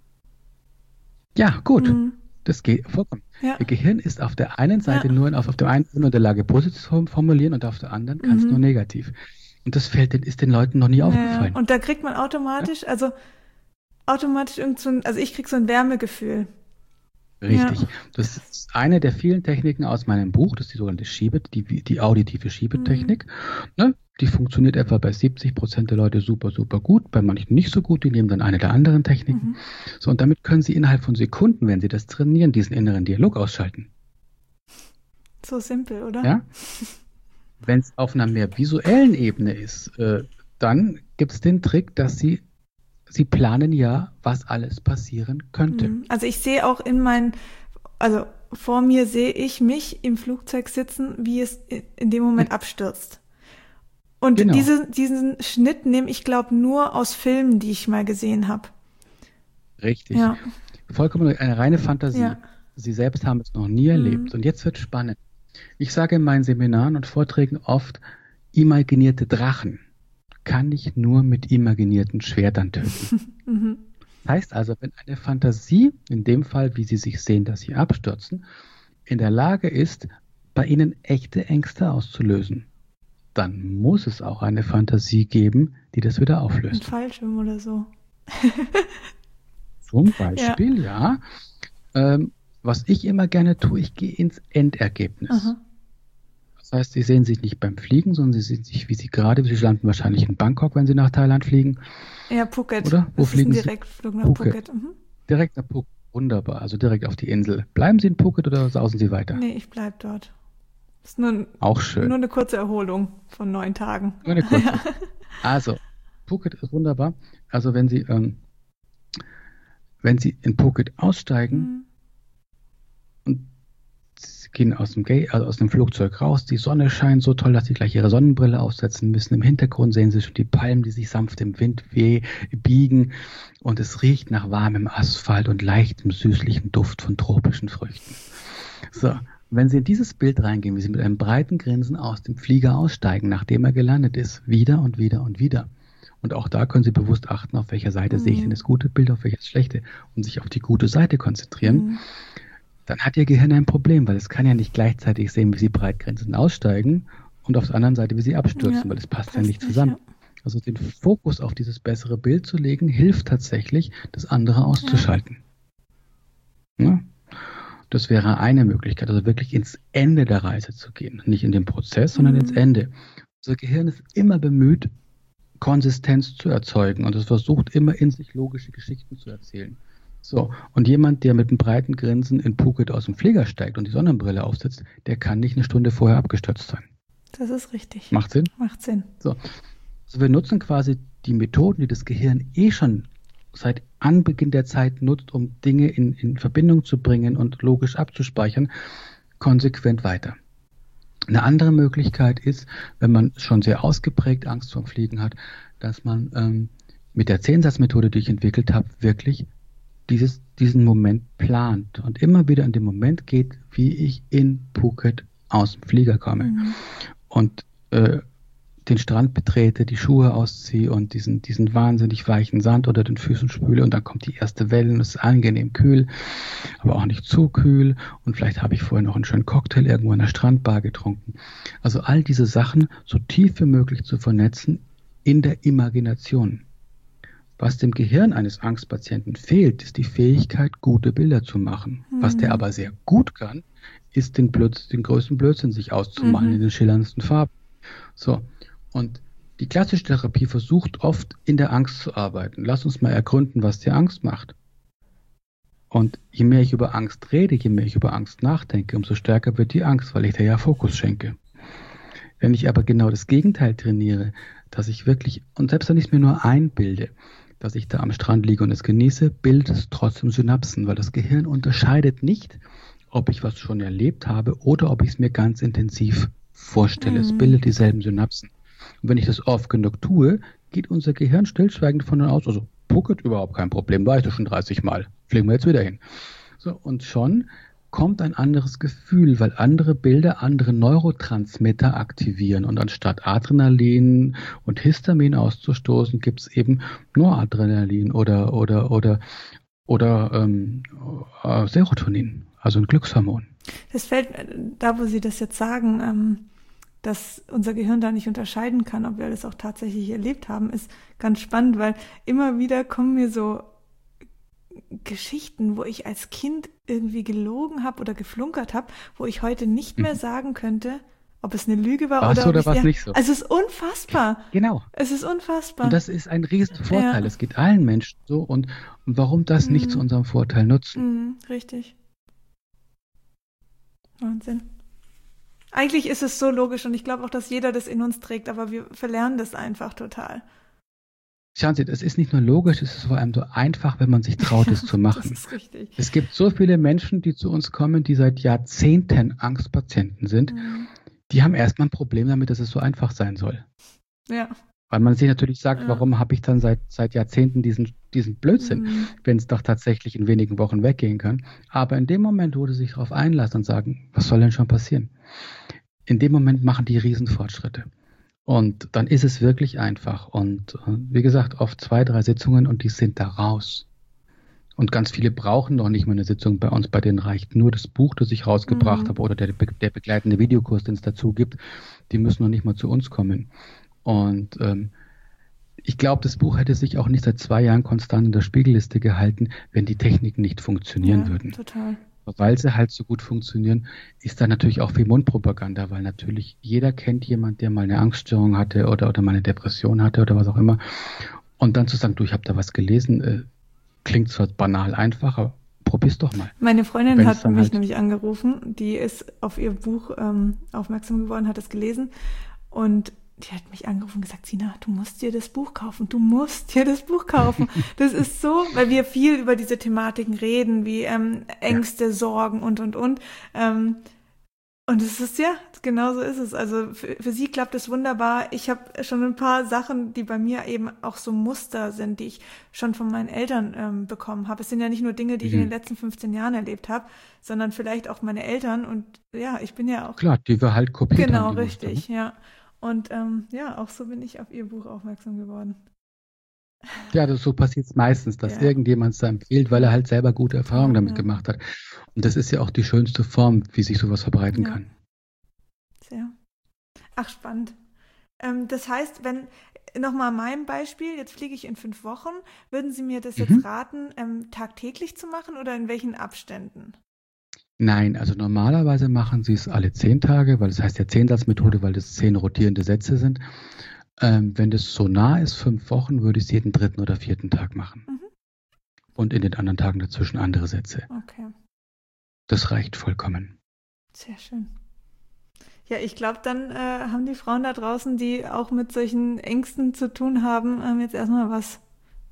Ja, gut. Das geht vollkommen. Ja. Ihr Gehirn ist auf der einen Seite nur auf der einen nur in der Lage, positiv zu formulieren und auf der anderen kann es nur negativ. Und das ist den Leuten noch nie aufgefallen. Und da kriegt man automatisch irgend so ein, also ich krieg so ein Wärmegefühl. Richtig. Ja. Das ist eine der vielen Techniken aus meinem Buch, das ist die sogenannte die auditive Schiebetechnik. Ne? Die funktioniert etwa bei 70% der Leute super, super gut, bei manchen nicht so gut, die nehmen dann eine der anderen Techniken. So, und damit können Sie innerhalb von Sekunden, wenn Sie das trainieren, diesen inneren Dialog ausschalten. So simpel, oder? Ja? Wenn es auf einer mehr visuellen Ebene ist, dann gibt es den Trick, dass Sie planen ja, was alles passieren könnte. Also ich sehe auch vor mir sehe ich mich im Flugzeug sitzen, wie es in dem Moment abstürzt. Und Genau. diesen Schnitt nehme ich, glaube nur aus Filmen, die ich mal gesehen habe. Richtig. Ja. Vollkommen eine reine Fantasie. Ja. Sie selbst haben es noch nie erlebt. Und jetzt wird spannend. Ich sage in meinen Seminaren und Vorträgen oft, imaginierte Drachen kann ich nur mit imaginierten Schwertern töten. Das heißt also, wenn eine Fantasie, in dem Fall, wie Sie sich sehen, dass Sie abstürzen, in der Lage ist, bei Ihnen echte Ängste auszulösen, dann muss es auch eine Fantasie geben, die das wieder auflöst. Ein Fallschirm oder so. Zum Beispiel, ja. Was ich immer gerne tue, ich gehe ins Endergebnis. Aha. Das heißt, Sie sehen sich nicht beim Fliegen, sondern Sie sehen sich, Sie landen wahrscheinlich in Bangkok, wenn Sie nach Thailand fliegen. Ja, Phuket. Oder? Wo fliegen Sie? Direktflug nach Phuket. Direkt nach Phuket. Wunderbar, also direkt auf die Insel. Bleiben Sie in Phuket oder sausen Sie weiter? Nee, ich bleibe dort. Das ist auch schön. Nur eine kurze Erholung von 9 Tagen. Nur eine kurze. Also, Phuket ist wunderbar. Also wenn Sie in Phuket aussteigen und Sie gehen aus dem Flugzeug raus, die Sonne scheint so toll, dass Sie gleich Ihre Sonnenbrille aufsetzen müssen. Im Hintergrund sehen Sie schon die Palmen, die sich sanft im Wind biegen und es riecht nach warmem Asphalt und leichtem, süßlichem Duft von tropischen Früchten. So, wenn Sie in dieses Bild reingehen, wie Sie mit einem breiten Grinsen aus dem Flieger aussteigen, nachdem er gelandet ist, wieder und wieder und wieder. Und auch da können Sie bewusst achten, auf welcher Seite sehe ich denn das gute Bild, auf welches das schlechte und sich auf die gute Seite konzentrieren. Dann hat Ihr Gehirn ein Problem, weil es kann ja nicht gleichzeitig sehen, wie Sie breitgrinsend aussteigen und auf der anderen Seite, wie Sie abstürzen, weil das passt ja nicht zusammen. Ja. Also den Fokus auf dieses bessere Bild zu legen, hilft tatsächlich, das andere auszuschalten. Ja? Das wäre eine Möglichkeit, also wirklich ins Ende der Reise zu gehen. Nicht in den Prozess, sondern ins Ende. Unser Gehirn ist immer bemüht, Konsistenz zu erzeugen und es versucht immer in sich logische Geschichten zu erzählen. So, und jemand, der mit einem breiten Grinsen in Phuket aus dem Flieger steigt und die Sonnenbrille aufsetzt, der kann nicht eine Stunde vorher abgestürzt sein. Das ist richtig. Macht Sinn? Macht Sinn. So, also wir nutzen quasi die Methoden, die das Gehirn schon seit Anbeginn der Zeit nutzt, um Dinge in Verbindung zu bringen und logisch abzuspeichern, konsequent weiter. Eine andere Möglichkeit ist, wenn man schon sehr ausgeprägt Angst vorm Fliegen hat, dass man mit der 10-Satz-Methode, die ich entwickelt habe, wirklich diesen Moment plant und immer wieder in den Moment geht, wie ich in Phuket aus dem Flieger komme und den Strand betrete, die Schuhe ausziehe und diesen wahnsinnig weichen Sand unter den Füßen spüle und dann kommt die erste Welle und es ist angenehm kühl, aber auch nicht zu kühl und vielleicht habe ich vorher noch einen schönen Cocktail irgendwo in der Strandbar getrunken. Also all diese Sachen so tief wie möglich zu vernetzen in der Imagination. Was dem Gehirn eines Angstpatienten fehlt, ist die Fähigkeit, gute Bilder zu machen. Was der aber sehr gut kann, ist den größten Blödsinn sich auszumalen in den schillerndsten Farben. So, und die klassische Therapie versucht oft in der Angst zu arbeiten. Lass uns mal ergründen, was dir Angst macht. Und je mehr ich über Angst rede, je mehr ich über Angst nachdenke, umso stärker wird die Angst, weil ich dir ja Fokus schenke. Wenn ich aber genau das Gegenteil trainiere, dass ich wirklich, und selbst wenn ich es mir nur einbilde, dass ich da am Strand liege und es genieße, bildet es trotzdem Synapsen, weil das Gehirn unterscheidet nicht, ob ich was schon erlebt habe oder ob ich es mir ganz intensiv vorstelle. Es bildet dieselben Synapsen. Und wenn ich das oft genug tue, geht unser Gehirn stillschweigend von aus, also Pucket überhaupt kein Problem, war ich doch schon 30 Mal, fliegen wir jetzt wieder hin. So, und schon kommt ein anderes Gefühl, weil andere Bilder andere Neurotransmitter aktivieren und anstatt Adrenalin und Histamin auszustoßen, gibt es eben Noradrenalin oder Serotonin, also ein Glückshormon. Das fällt, da wo Sie das jetzt sagen, dass unser Gehirn da nicht unterscheiden kann, ob wir das auch tatsächlich erlebt haben, ist ganz spannend, weil immer wieder kommen mir so Geschichten, wo ich als Kind irgendwie gelogen habe oder geflunkert habe, wo ich heute nicht mehr sagen könnte, ob es eine Lüge war oder was nicht so. Also es ist unfassbar. Genau. Es ist unfassbar. Und das ist ein Riesenvorteil. Es geht allen Menschen so. Und warum das nicht zu unserem Vorteil nutzen? Richtig. Wahnsinn. Eigentlich ist es so logisch und ich glaube auch, dass jeder das in uns trägt, aber wir verlernen das einfach total. Schauen Sie, es ist nicht nur logisch, es ist vor allem so einfach, wenn man sich traut, es zu machen. Das ist richtig. Es gibt so viele Menschen, die zu uns kommen, die seit Jahrzehnten Angstpatienten sind. Die haben erstmal ein Problem damit, dass es so einfach sein soll. Ja. Weil man sich natürlich sagt, warum habe ich dann seit Jahrzehnten diesen Blödsinn, wenn es doch tatsächlich in wenigen Wochen weggehen kann. Aber in dem Moment, wo sie sich darauf einlassen und sagen, was soll denn schon passieren? In dem Moment machen die Riesenfortschritte. Und dann ist es wirklich einfach. Und wie gesagt, oft 2, 3 Sitzungen und die sind da raus. Und ganz viele brauchen noch nicht mal eine Sitzung bei uns. Bei denen reicht nur das Buch, das ich rausgebracht habe oder der begleitende Videokurs, den es dazu gibt. Die müssen noch nicht mal zu uns kommen. Und ich glaube, das Buch hätte sich auch nicht seit 2 Jahren konstant in der Spiegelliste gehalten, wenn die Techniken nicht funktionieren würden. Total. Weil sie halt so gut funktionieren, ist da natürlich auch viel Mundpropaganda, weil natürlich jeder kennt jemanden, der mal eine Angststörung hatte oder mal eine Depression hatte oder was auch immer. Und dann zu sagen, du, ich habe da was gelesen, klingt zwar banal einfach, aber probier's doch mal. Meine Freundin hat mich nämlich angerufen, die ist auf ihr Buch aufmerksam geworden, hat es gelesen und die hat mich angerufen und gesagt, Sina, du musst dir das Buch kaufen. Du musst dir das Buch kaufen. Das ist so, weil wir viel über diese Thematiken reden, wie Ängste, Sorgen und. Und es ist, genau so ist es. Also für sie klappt es wunderbar. Ich habe schon ein paar Sachen, die bei mir eben auch so Muster sind, die ich schon von meinen Eltern bekommen habe. Es sind ja nicht nur Dinge, die ich in den letzten 15 Jahren erlebt habe, sondern vielleicht auch meine Eltern. Und ja, ich bin ja auch... Klar, die wir halt kopiert haben. Genau, richtig, Muster, ne? Ja. Und auch so bin ich auf ihr Buch aufmerksam geworden. Ja, so passiert es meistens, dass irgendjemand es da empfiehlt, weil er halt selber gute Erfahrungen damit gemacht hat. Und das ist ja auch die schönste Form, wie sich sowas verbreiten kann. Sehr. Ach, spannend. Das heißt, wenn, nochmal mein Beispiel, jetzt fliege ich in 5 Wochen, würden Sie mir das jetzt raten, tagtäglich zu machen oder in welchen Abständen? Nein, also normalerweise machen sie es alle 10 Tage, weil das heißt ja 10-Satz-Methode, weil das 10 rotierende Sätze sind. Wenn das so nah ist, 5 Wochen, würde ich es jeden 3. oder 4. Tag machen. Und in den anderen Tagen dazwischen andere Sätze. Okay. Das reicht vollkommen. Sehr schön. Ja, ich glaube, dann haben die Frauen da draußen, die auch mit solchen Ängsten zu tun haben, jetzt erstmal was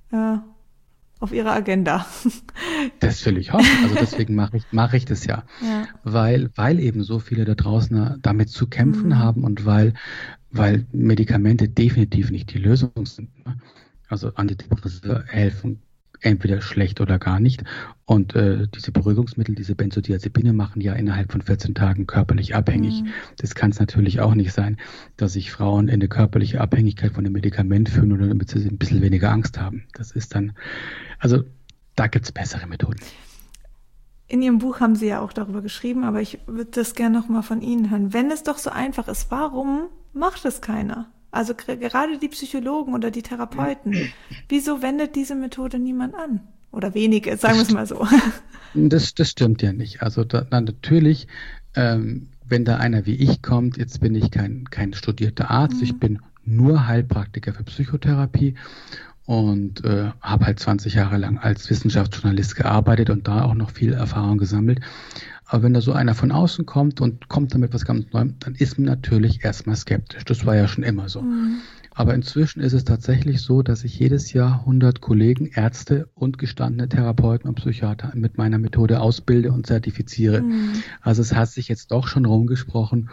auf ihrer Agenda. Das will ich hoffen. Also deswegen mache ich das ja. Weil eben so viele da draußen damit zu kämpfen haben und weil Medikamente definitiv nicht die Lösung sind. Also Antidepressiva helfen entweder schlecht oder gar nicht. Und diese Beruhigungsmittel, diese Benzodiazepine machen ja innerhalb von 14 Tagen körperlich abhängig. Das kann es natürlich auch nicht sein, dass sich Frauen in eine körperliche Abhängigkeit von einem Medikament fühlen oder damit sie ein bisschen weniger Angst haben. Das ist dann, also da gibt es bessere Methoden. In Ihrem Buch haben Sie ja auch darüber geschrieben, aber ich würde das gerne nochmal von Ihnen hören. Wenn es doch so einfach ist, warum macht es keiner? Also gerade die Psychologen oder die Therapeuten. Wieso wendet diese Methode niemand an? Oder wenige, sagen wir es mal so. Das stimmt ja nicht. Also natürlich, wenn da einer wie ich kommt, jetzt bin ich kein studierter Arzt, ich bin nur Heilpraktiker für Psychotherapie und habe halt 20 Jahre lang als Wissenschaftsjournalist gearbeitet und da auch noch viel Erfahrung gesammelt. Aber wenn da so einer von außen kommt und kommt damit was ganz Neuem, dann ist man natürlich erstmal skeptisch. Das war ja schon immer so. Aber inzwischen ist es tatsächlich so, dass ich jedes Jahr 100 Kollegen, Ärzte und gestandene Therapeuten und Psychiater mit meiner Methode ausbilde und zertifiziere. Also es hat sich jetzt doch schon rumgesprochen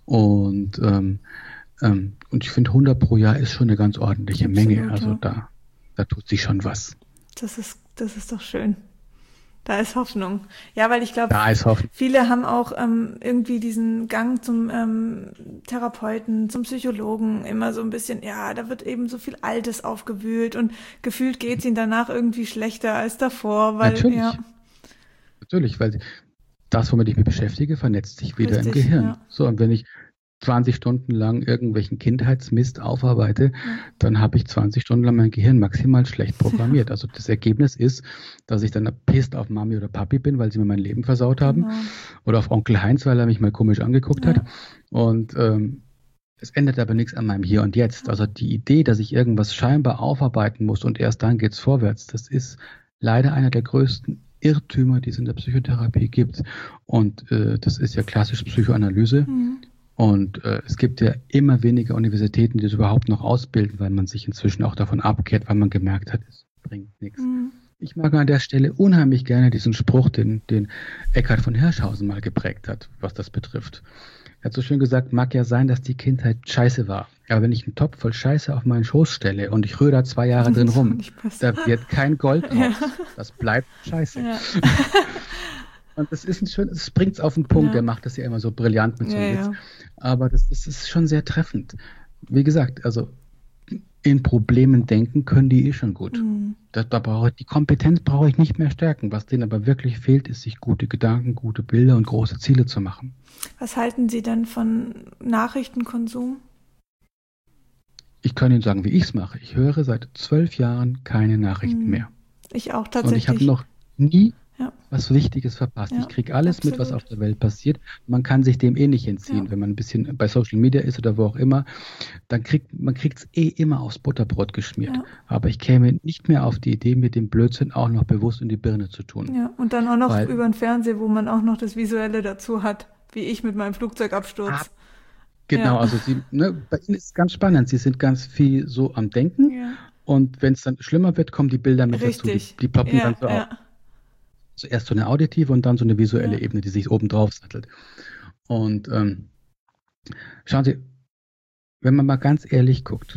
Und ich finde 100 pro Jahr ist schon eine ganz ordentliche Menge. Also ja. da tut sich schon was. Das ist doch schön. Da ist Hoffnung. Ja, weil ich glaube, Hoffnung. Viele haben auch irgendwie diesen Gang zum Therapeuten, zum Psychologen immer so ein bisschen, ja, da wird eben so viel Altes aufgewühlt und gefühlt geht es ihnen danach irgendwie schlechter als davor. Weil, Natürlich, weil das, womit ich mich beschäftige, vernetzt sich wieder im Gehirn. Ja. So, und wenn ich 20 Stunden lang irgendwelchen Kindheitsmist aufarbeite, dann habe ich 20 Stunden lang mein Gehirn maximal schlecht programmiert. Also das Ergebnis ist, dass ich dann pisst auf Mami oder Papi bin, weil sie mir mein Leben versaut haben. Oder auf Onkel Heinz, weil er mich mal komisch angeguckt hat. Und es ändert aber nichts an meinem Hier und Jetzt. Also die Idee, dass ich irgendwas scheinbar aufarbeiten muss und erst dann geht's vorwärts, das ist leider einer der größten Irrtümer, die es in der Psychotherapie gibt. Und das ist ja klassisch Psychoanalyse. Und es gibt ja immer weniger Universitäten, die das überhaupt noch ausbilden, weil man sich inzwischen auch davon abkehrt, weil man gemerkt hat, es bringt nichts. Ich mag an der Stelle unheimlich gerne diesen Spruch, den Eckhard von Hirschhausen mal geprägt hat, was das betrifft. Er hat so schön gesagt, mag ja sein, dass die Kindheit scheiße war. Aber wenn ich einen Topf voll Scheiße auf meinen Schoß stelle und ich rühre da 2 Jahre drin rum, da wird kein Gold raus. Das bleibt Scheiße. Ja. Und das ist es bringt es auf den Punkt, der macht das ja immer so brillant mit so Witz. Aber das ist schon sehr treffend. Wie gesagt, also in Problemen denken können die schon gut. Die Kompetenz brauche ich nicht mehr stärken. Was denen aber wirklich fehlt, ist, sich gute Gedanken, gute Bilder und große Ziele zu machen. Was halten Sie denn von Nachrichtenkonsum? Ich kann Ihnen sagen, wie ich es mache. Ich höre seit 12 Jahren keine Nachrichten mehr. Ich auch tatsächlich. Und ich habe noch nie was Wichtiges verpasst. Ich kriege alles mit, was auf der Welt passiert. Man kann sich dem nicht entziehen. Wenn man ein bisschen bei Social Media ist oder wo auch immer, dann man kriegt es immer aufs Butterbrot geschmiert. Aber ich käme nicht mehr auf die Idee, mir den Blödsinn auch noch bewusst in die Birne zu tun. Ja, und dann auch noch über den Fernseher, wo man auch noch das Visuelle dazu hat, wie ich mit meinem Flugzeugabsturz. Genau, also bei Ihnen ist es ganz spannend. Sie sind ganz viel so am Denken und wenn es dann schlimmer wird, kommen die Bilder mit dazu. Die ploppen dann so auf. Zuerst so eine auditive und dann so eine visuelle Ebene, die sich oben drauf sattelt. Und schauen Sie, wenn man mal ganz ehrlich guckt,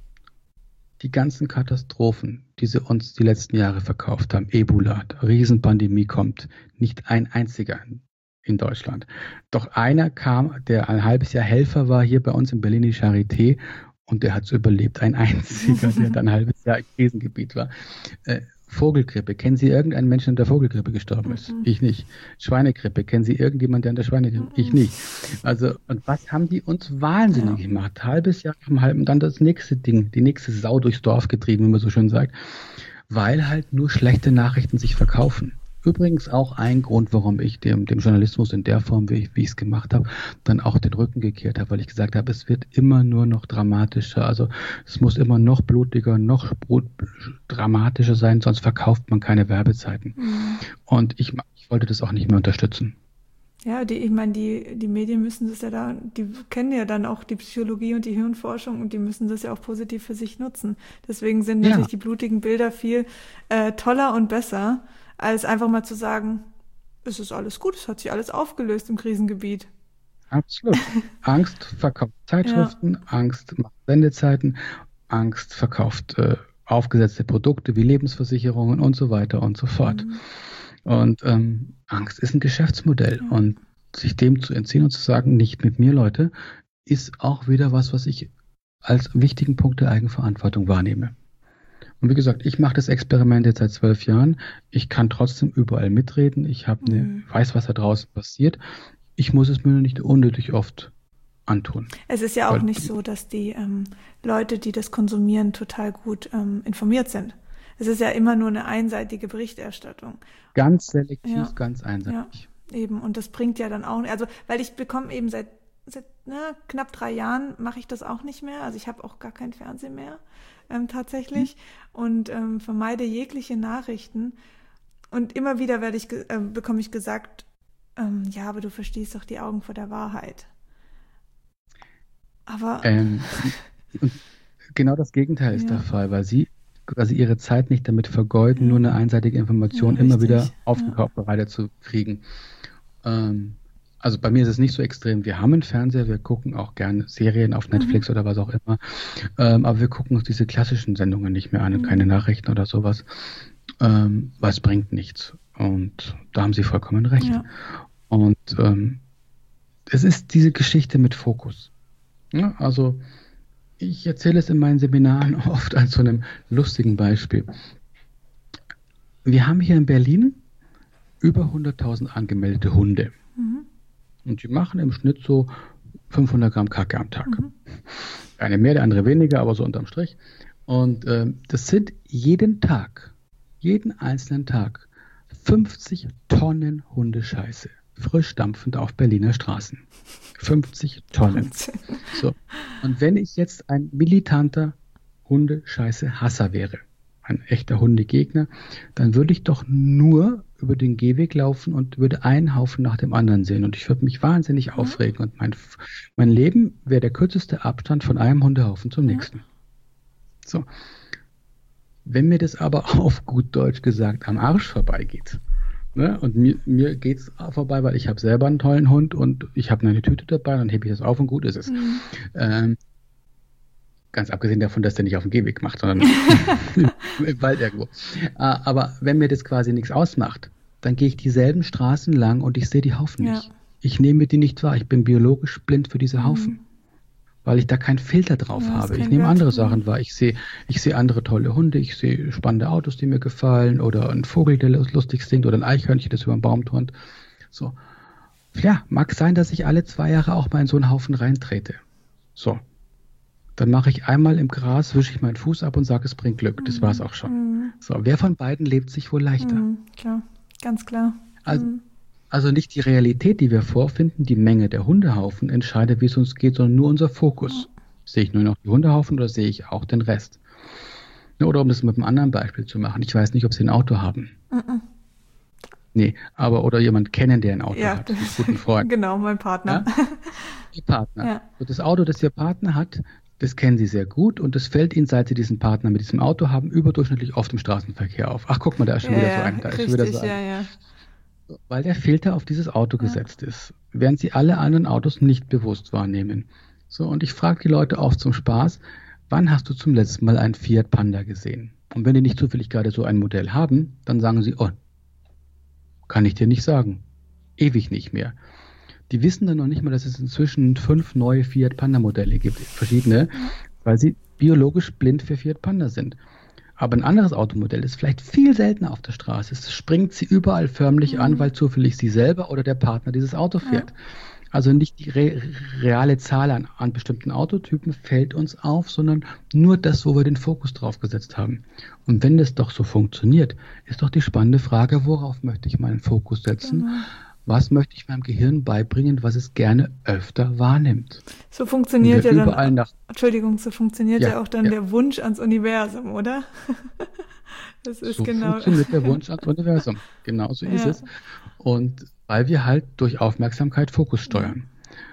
die ganzen Katastrophen, die sie uns die letzten Jahre verkauft haben, Ebola, Riesenpandemie kommt, nicht ein einziger in Deutschland. Doch einer kam, der ein halbes Jahr Helfer war hier bei uns in Berlin, die Charité, und der hat es überlebt. Ein einziger, der dann ein halbes Jahr im Krisengebiet war. Vogelgrippe. Kennen Sie irgendeinen Menschen, der an der Vogelgrippe gestorben ist? Ich nicht. Schweinegrippe. Kennen Sie irgendjemanden, der an der Schweinegrippe? Ich nicht. Also, und was haben die uns wahnsinnig gemacht? Halbes Jahr nach dem halben, dann das nächste Ding, die nächste Sau durchs Dorf getrieben, wie man so schön sagt. Weil halt nur schlechte Nachrichten sich verkaufen. Übrigens auch ein Grund, warum ich dem Journalismus in der Form, wie ich es gemacht habe, dann auch den Rücken gekehrt habe, weil ich gesagt habe, es wird immer nur noch dramatischer. Also es muss immer noch blutiger, noch dramatischer sein, sonst verkauft man keine Werbezeiten. Und ich wollte das auch nicht mehr unterstützen. Ja, ich meine, die Medien müssen das ja die kennen ja dann auch die Psychologie und die Hirnforschung und die müssen das ja auch positiv für sich nutzen. Deswegen sind natürlich die blutigen Bilder viel toller und besser, als einfach mal zu sagen, es ist alles gut, es hat sich alles aufgelöst im Krisengebiet. Absolut. Angst verkauft Zeitschriften, Angst macht Sendezeiten, Angst verkauft aufgesetzte Produkte wie Lebensversicherungen und so weiter und so fort. Und Angst ist ein Geschäftsmodell und sich dem zu entziehen und zu sagen, nicht mit mir, Leute, ist auch wieder was ich als wichtigen Punkt der Eigenverantwortung wahrnehme. Und wie gesagt, ich mache das Experiment jetzt seit 12 Jahren. Ich kann trotzdem überall mitreden. Ich weiß, was da draußen passiert. Ich muss es mir nur nicht unnötig oft antun. Es ist ja auch nicht so, dass die Leute, die das konsumieren, total gut informiert sind. Es ist ja immer nur eine einseitige Berichterstattung. Ganz selektiv, ganz einseitig. Ja, eben. Und das bringt ja dann auch, also weil ich bekomme eben seit knapp 3 Jahren mache ich das auch nicht mehr. Also ich habe auch gar kein Fernsehen mehr tatsächlich und vermeide jegliche Nachrichten. Und immer wieder bekomme ich gesagt, ja, aber du verstehst doch die Augen vor der Wahrheit. Aber genau das Gegenteil ist der Fall, weil sie quasi ihre Zeit nicht damit vergeuden, nur eine einseitige Information immer wieder aufgekauft bereitet zu kriegen. Also bei mir ist es nicht so extrem. Wir haben einen Fernseher, wir gucken auch gerne Serien auf Netflix oder was auch immer. Aber wir gucken uns diese klassischen Sendungen nicht mehr an und keine Nachrichten oder sowas. Weil es bringt nichts. Und da haben Sie vollkommen recht. Ja. Und es ist diese Geschichte mit Fokus. Ja, also ich erzähle es in meinen Seminaren oft an so einem lustigen Beispiel. Wir haben hier in Berlin über 100.000 angemeldete Hunde. Und die machen im Schnitt so 500 Gramm Kacke am Tag. Eine mehr, der andere weniger, aber so unterm Strich. Und das sind jeden einzelnen Tag 50 Tonnen Hundescheiße, frisch dampfend auf Berliner Straßen. 50 Tonnen. So. Und wenn ich jetzt ein militanter Hundescheiße-Hasser wäre, ein echter Hundegegner, dann würde ich doch nur über den Gehweg laufen und würde einen Haufen nach dem anderen sehen. Und ich würde mich wahnsinnig aufregen. Und mein Leben wäre der kürzeste Abstand von einem Hundehaufen zum nächsten. So. Wenn mir das aber auf gut Deutsch gesagt am Arsch vorbeigeht, ne, und mir geht es vorbei, weil ich habe selber einen tollen Hund und ich habe eine Tüte dabei, dann hebe ich das auf und gut ist es. Ganz abgesehen davon, dass der nicht auf dem Gehweg macht, sondern im Wald irgendwo. Aber wenn mir das quasi nichts ausmacht, dann gehe ich dieselben Straßen lang und ich sehe die Haufen nicht. Ich nehme die nicht wahr. Ich bin biologisch blind für diese Haufen, weil ich da keinen Filter drauf habe. Ich nehme andere Sachen wahr. Ich sehe andere tolle Hunde, ich sehe spannende Autos, die mir gefallen, oder einen Vogel, der lustig singt, oder ein Eichhörnchen, das über den Baum turnt. So. Ja, mag sein, dass ich alle 2 Jahre auch mal in so einen Haufen reintrete. So. Dann mache ich einmal im Gras, wische ich meinen Fuß ab und sage, es bringt Glück. Das war es auch schon. So, wer von beiden lebt sich wohl leichter? Klar, ganz klar. Also nicht die Realität, die wir vorfinden, die Menge der Hundehaufen entscheidet, wie es uns geht, sondern nur unser Fokus. Sehe ich nur noch die Hundehaufen oder sehe ich auch den Rest? Oder um das mit einem anderen Beispiel zu machen, ich weiß nicht, ob Sie ein Auto haben. Nee, oder jemand kennen, der ein Auto hat. Einen guten Freund. Genau, mein Partner. Ja? Ihr Partner. Ja. So, das Auto, das Ihr Partner hat, das kennen Sie sehr gut und das fällt Ihnen, seit Sie diesen Partner mit diesem Auto haben, überdurchschnittlich oft im Straßenverkehr auf. Ach, guck mal, da ist schon wieder so ein. Da ist schon wieder so ein. Weil der Filter auf dieses Auto gesetzt ist, während Sie alle anderen Autos nicht bewusst wahrnehmen. So, und ich frage die Leute oft zum Spaß, wann hast du zum letzten Mal einen Fiat Panda gesehen? Und wenn die nicht zufällig gerade so ein Modell haben, dann sagen sie, oh, kann ich dir nicht sagen. Ewig nicht mehr. Die wissen dann noch nicht mal, dass es inzwischen 5 neue Fiat Panda Modelle gibt, verschiedene, weil sie biologisch blind für Fiat Panda sind. Aber ein anderes Automodell ist vielleicht viel seltener auf der Straße. Es springt sie überall förmlich an, weil zufällig sie selber oder der Partner dieses Auto fährt. Also nicht die reale Zahl an bestimmten Autotypen fällt uns auf, sondern nur das, wo wir den Fokus drauf gesetzt haben. Und wenn das doch so funktioniert, ist doch die spannende Frage, worauf möchte ich meinen Fokus setzen? Genau. Was möchte ich meinem Gehirn beibringen, was es gerne öfter wahrnimmt? So funktioniert ja dann, so funktioniert ja auch dann der Wunsch ans Universum, oder? Das ist so genau. Funktioniert der Wunsch ans Universum. Genau so ist es. Und weil wir halt durch Aufmerksamkeit Fokus steuern.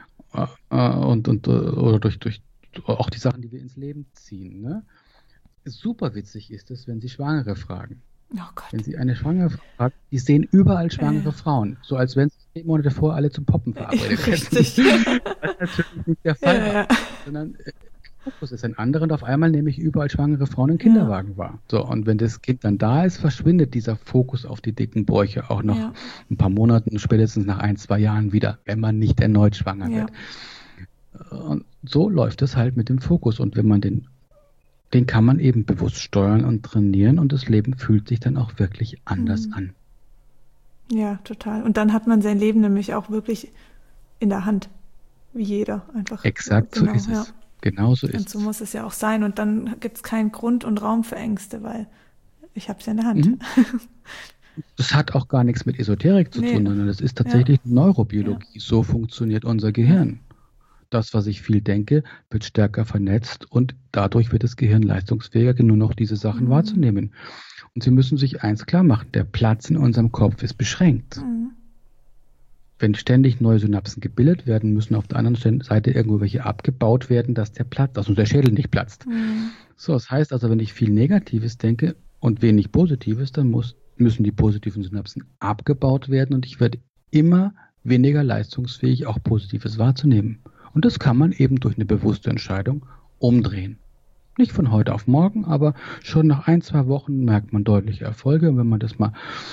Oder durch auch die Sachen, die wir ins Leben ziehen. Ne? Super witzig ist es, wenn Sie Schwangere fragen. Oh Gott. Wenn Sie eine Schwangere fragen, die sehen überall schwangere Frauen. So als wenn sie 10 Monate vorher alle zum Poppen verabredet hätten. Das ist natürlich nicht der Fall. Sondern Fokus ist ein anderer und auf einmal nehme ich überall schwangere Frauen im Kinderwagen wahr. So, und wenn das Kind dann da ist, verschwindet dieser Fokus auf die dicken Bäuche auch noch ein paar Monaten, spätestens nach 1-2 Jahren wieder, wenn man nicht erneut schwanger wird. Und so läuft es halt mit dem Fokus. Und wenn man den kann man eben bewusst steuern und trainieren und das Leben fühlt sich dann auch wirklich anders an. Ja, total. Und dann hat man sein Leben nämlich auch wirklich in der Hand, wie jeder einfach. Exakt, genau, so ist es. Genau so ist es. Und so muss es ja auch sein. Und dann gibt es keinen Grund und Raum für Ängste, weil ich habe es ja in der Hand. Das hat auch gar nichts mit Esoterik zu tun, sondern das ist tatsächlich Neurobiologie. So funktioniert unser Gehirn. Das, was ich viel denke, wird stärker vernetzt und dadurch wird das Gehirn leistungsfähiger, nur noch diese Sachen wahrzunehmen. Und Sie müssen sich eins klar machen, der Platz in unserem Kopf ist beschränkt. Wenn ständig neue Synapsen gebildet werden, müssen auf der anderen Seite irgendwo welche abgebaut werden, dass unser Schädel nicht platzt. So, das heißt also, wenn ich viel Negatives denke und wenig Positives, dann müssen die positiven Synapsen abgebaut werden und ich werde immer weniger leistungsfähig, auch Positives wahrzunehmen. Und das kann man eben durch eine bewusste Entscheidung umdrehen. Nicht von heute auf morgen, aber schon nach 1-2 Wochen merkt man deutliche Erfolge. Und wenn man das mal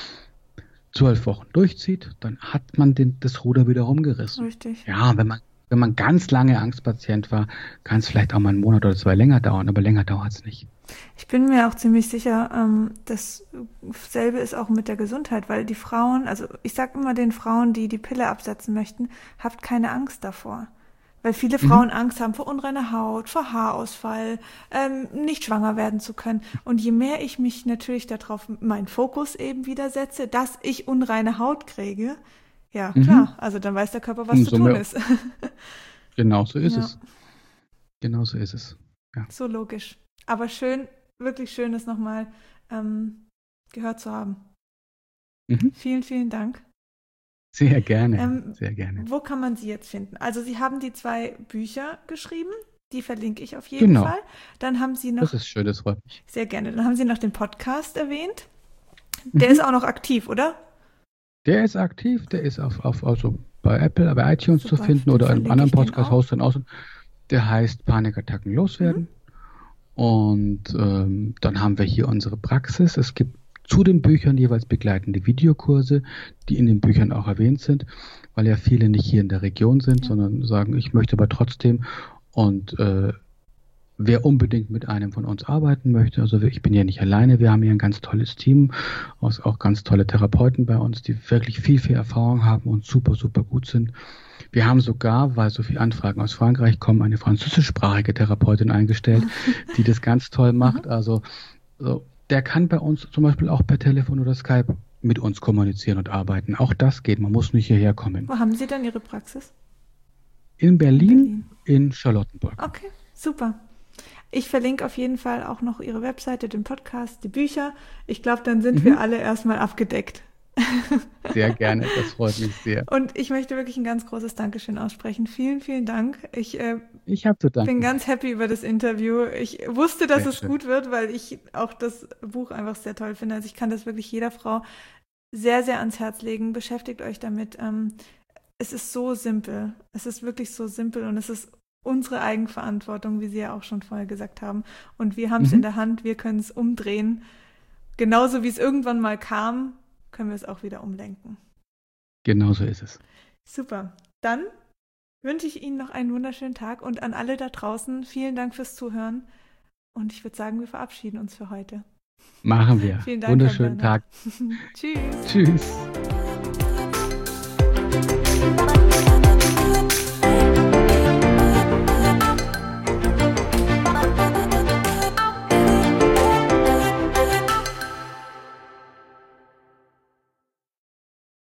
12 Wochen durchzieht, dann hat man das Ruder wieder rumgerissen. Richtig. Ja, wenn man ganz lange Angstpatient war, kann es vielleicht auch mal 1 Monat oder 2 länger dauern, aber länger dauert es nicht. Ich bin mir auch ziemlich sicher, dasselbe ist auch mit der Gesundheit, weil die Frauen, also ich sage immer den Frauen, die die Pille absetzen möchten, habt keine Angst davor. Weil viele Frauen Angst haben vor unreiner Haut, vor Haarausfall, nicht schwanger werden zu können. Und je mehr ich mich natürlich darauf, meinen Fokus eben wieder setze, dass ich unreine Haut kriege, ja, klar, also dann weiß der Körper, was zu tun ist. Genau so ist es. Genau so ist es. Ja. So logisch. Aber schön, wirklich schön, das nochmal gehört zu haben. Vielen, vielen Dank. Sehr gerne, sehr gerne. Wo kann man Sie jetzt finden? Also Sie haben die 2 Bücher geschrieben, die verlinke ich auf jeden Fall. Dann haben Sie noch... Das ist schön, das freut mich. Sehr gerne. Dann haben Sie noch den Podcast erwähnt. Der ist auch noch aktiv, oder? Der ist aktiv, der ist also bei Apple, bei iTunes zu finden oder in einem anderen Podcast-Host dann aus. Der heißt Panikattacken loswerden. Und dann haben wir hier unsere Praxis. Es gibt zu den Büchern jeweils begleitende Videokurse, die in den Büchern auch erwähnt sind, weil ja viele nicht hier in der Region sind, sondern sagen, ich möchte aber trotzdem. Und wer unbedingt mit einem von uns arbeiten möchte, also ich bin ja nicht alleine, wir haben hier ein ganz tolles Team, auch ganz tolle Therapeuten bei uns, die wirklich viel, viel Erfahrung haben und super, super gut sind. Wir haben sogar, weil so viele Anfragen aus Frankreich kommen, eine französischsprachige Therapeutin eingestellt, die das ganz toll macht. Also der kann bei uns zum Beispiel auch per Telefon oder Skype mit uns kommunizieren und arbeiten. Auch das geht, man muss nicht hierher kommen. Wo haben Sie denn Ihre Praxis? In Berlin, in Charlottenburg. Okay, super. Ich verlinke auf jeden Fall auch noch Ihre Webseite, den Podcast, die Bücher. Ich glaube, dann sind wir alle erstmal abgedeckt. Sehr gerne, das freut mich sehr. Und ich möchte wirklich ein ganz großes Dankeschön aussprechen. Vielen, vielen Dank. Ich habe zu danken. Bin ganz happy über das Interview. Ich wusste, dass es gut wird, weil ich auch das Buch einfach sehr toll finde. Also ich kann das wirklich jeder Frau sehr, sehr ans Herz legen. Beschäftigt euch damit. Es ist so simpel. Es ist wirklich so simpel und es ist unsere Eigenverantwortung, wie Sie ja auch schon vorher gesagt haben. Und wir haben es in der Hand. Wir können es umdrehen. Genauso wie es irgendwann mal kam, können wir es auch wieder umlenken. Genau so ist es. Super. Dann wünsche ich Ihnen noch einen wunderschönen Tag und an alle da draußen vielen Dank fürs Zuhören. Und ich würde sagen, wir verabschieden uns für heute. Machen wir. Vielen Dank. Wunderschönen Tag. Tschüss. Tschüss.